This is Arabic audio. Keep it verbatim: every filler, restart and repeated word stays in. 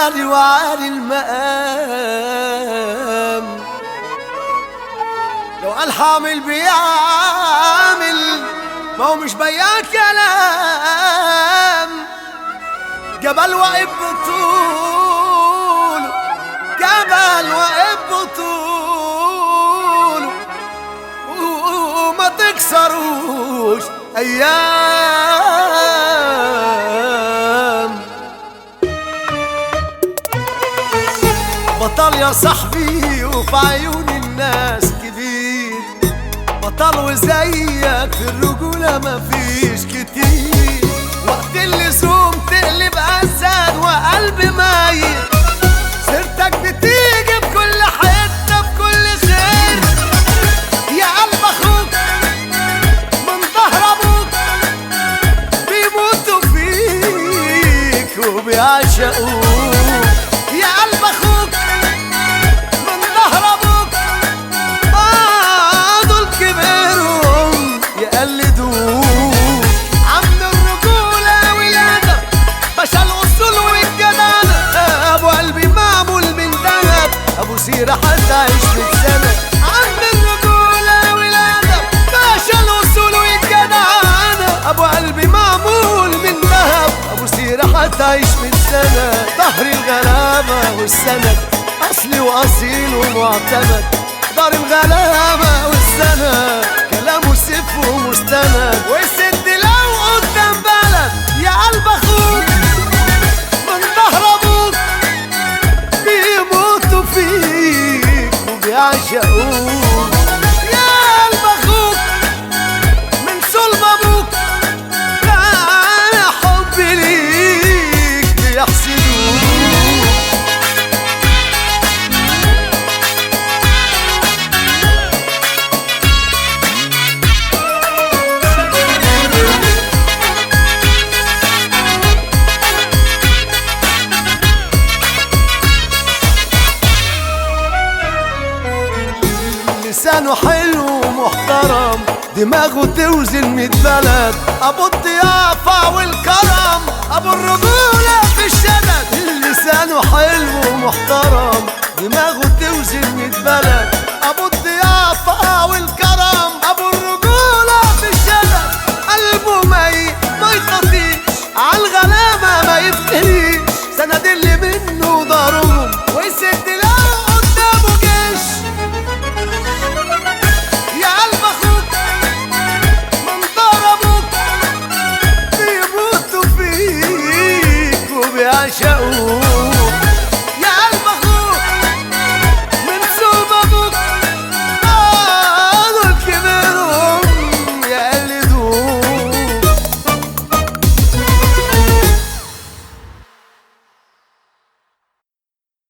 عالي وعالي المقام، لو قال حامل بيعمل ما هو مش بياع كلام. جبل واقف بطوله، جبل واقف بطوله وما تكسروش ايام. بطل يا صاحبي وفي عيون الناس كبير، بطل وزيك في الرجولة مفيش كتير. وقت اللزوم تقلب أسد وقلب ميت، سيرتك بتيجي بكل حتة بكل خير. يا قلب أخوك من ظهر أبوك بيموتوا فيك وبيعشقوك. يا قلب أخوك من ظهر أبوك آه دول كبرهم يقلدوك. عم الرجولة والأدب باشا الأصول والجدعنة، أبو قلبي معمول من دهب، أبو سيرة هتعيش مية سنة. عم الرجولة والأدب باشا الأصول والجدعنة، أبو قلبي معمول من دهب، أبو سيرة هتعيش مية سنة. ظهر الغلابة والسند أصلي وأصيل ومعتمد، دار الغلابة والسند كلامه سيف ومستند. والست لو قدام بلد يا قلب أخوك من ظهر أبوك بيموتوا فيك وبيعشقوك. يا قلب أخوك من صلب أبوك كان حبي ليك بيحسدوك. لسانه حلو ومحترم، دماغه توزن مية بلد، ابو الضيافة والكرم، ابو الرجولة في الشدد. لسانه حلو ومحترم، دماغه توزن مية بلد، ابو الضيافة والكرم، ابو الرجولة في الشدد. قلبه ميت ما يطفيش عالغلابة ما يفتريش، سند اللي منه ضارهم ويسد لو قدامه جيش. يا قلب أخوك من ظهر أبوك بيموتوا فيك وبيعشقوك.